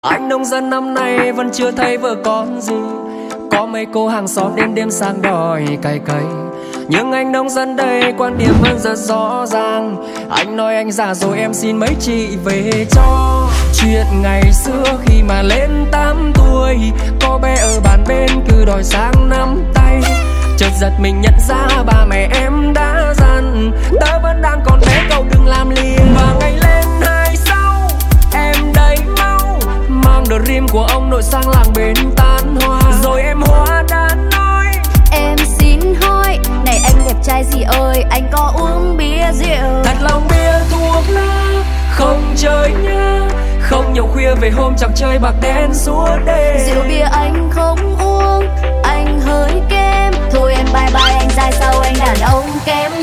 Anh nông dân năm nay vẫn chưa thấy vợ con gì, có mấy cô hàng xóm đêm đêm sang đòi cày cấy. Nhưng anh nông dân đây quan điểm vẫn rất rõ ràng. Anh nói anh già rồi em xin mấy chị về cho. Chuyện ngày xưa khi mà lên 8 tuổi, có bé ở bàn bên cứ đòi sang nắm tay. Chợt giật mình nhận ra ba mẹ em đã dặn, tớ vẫn đang còn bé cậu đừng làm liền. Và ngày lên 26 em đầy mau mang đợt rim của ông nội sang làng bên tán hoa. Rồi em hóa đã nói em xin hỏi, này anh đẹp trai gì ơi, anh có uống bia rượu? thật lòng bia thuốc lá không chơi nhá, không nhậu khuya về hôm chẳng chơi bạc đen suốt đêm. Rượu bia anh không uống, anh hơi kém. Thôi em bye bye anh dài sau anh đàn ông kém.